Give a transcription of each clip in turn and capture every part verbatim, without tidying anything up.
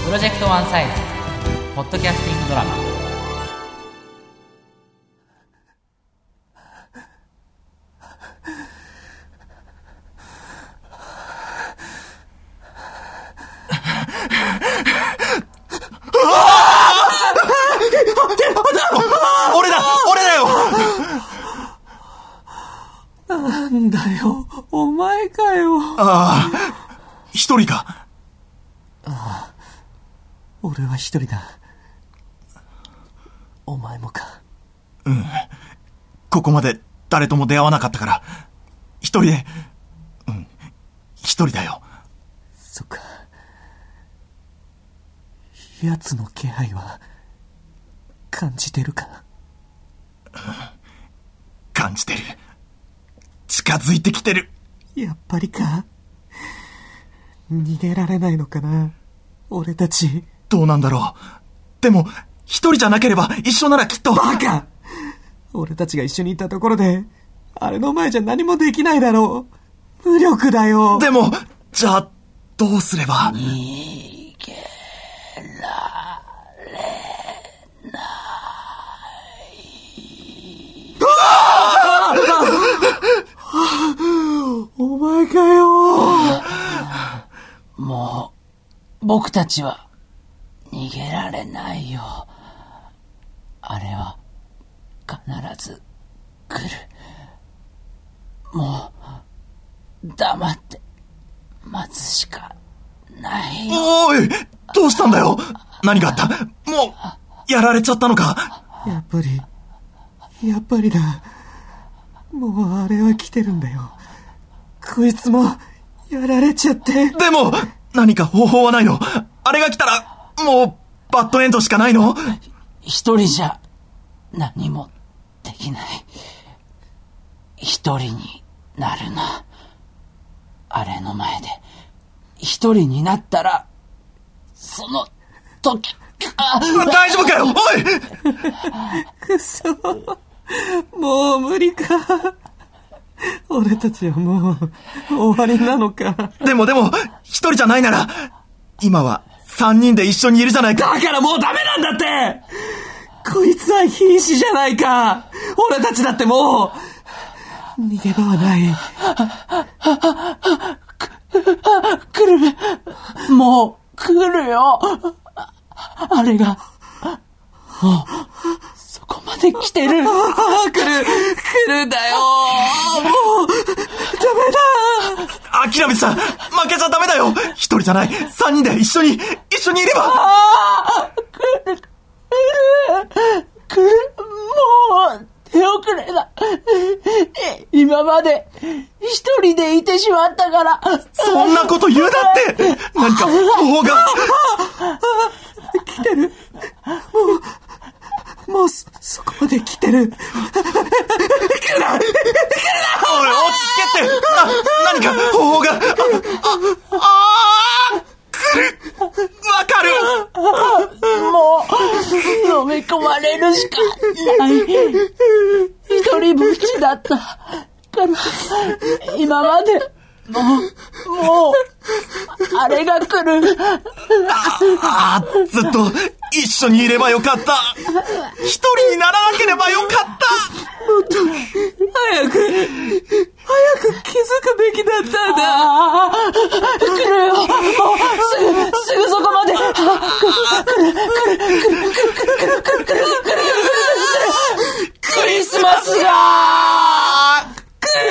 プロジェクトワンサイズポッドキャスティングドラマ。 俺だ俺だよ。 なんだよ、お前かよ。 ああ、一人か。 ああ、俺は一人だ。お前もか。 うん、ここまで誰とも出会わなかったから一人で、うん一人だよ。 そっか。奴の気配は感じてるか。 感じてる。近づいてきてる。 やっぱりか。逃げられないのかな、俺たち。 どうなんだろう。でも一人じゃなければ一緒ならきっと。 バカ！俺たちが一緒にいたところであれの前じゃ何もできないだろう。無力だよ。 でもじゃあどうすれば。 逃げられない。 お前かよ。 もう僕たちは逃げられないよ。あれは必ず来る。もう黙って待つしかないよ。 おい、どうしたんだよ。何があった。もうやられちゃったのか。 やっぱりやっぱりだ。もうあれは来てるんだよ。こいつもやられちゃって。 でも何か方法はないの。あれが来たらもうバッドエンドしかないの。 一人じゃ何もできない。一人になるな。あれの前で一人になったらその時。あ、 大丈夫かよ。おい。 くそ、もう無理か。俺たちはもう終わりなのか。 でもでも一人じゃないなら今は三人で一緒にいるじゃないか。 だからもうダメなんだって。こいつは瀕死じゃないか。俺たちだってもう逃げ場はない。 来る。もう来るよ。あれがもうそこまで来てる。 ああ、来る来るんだよ。もうダメだ。 諦めてた。負けちゃダメだよ。一人じゃない。三人で一緒に一緒にいれば。 ああ、来る来る来る。もう手遅れだ。今まで一人でいてしまったから。 そんなこと言うなって。何か方法が。 来てる。もうもう そ, そこまで来てる。来るな来るな。 おい、落ち着けって。な、何か方法が。あ、あ、あー、来る。わかる。 もう飲み込まれるしかない。一人ぼっちだったから今まで。もうもうあれが来る。 ああ、ずっと一緒にいればよかった。一人にならなければよかった。 もっと早く早く気づくべきだったんだ。 ああ、来るよ。もうすぐすぐそこまで。来る来る来る来る来る来る来る来る来る来る。クリスマスが来る。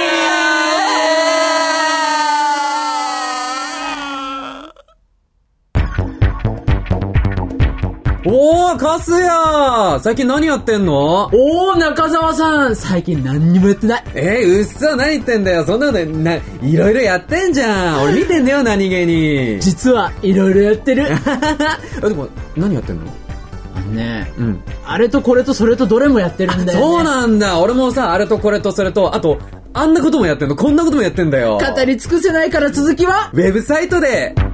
おー、カスヤ最近何やってんの？ おー、中澤さん最近何にもやってない。 えー、うっそ、何言ってんだよ。そんなことな、いろいろやってんじゃん。俺見てんだよ、何気に。 実はいろいろやってる。 でも、何やってんの？ あのね、 うん。 あれとこれとそれとどれもやってるんだよね。 そうなんだ。俺もさ、あれとこれとそれと、あと、あんなこともやってんの、こんなこともやってんだよ。 語り尽くせないから続きはウェブサイトで。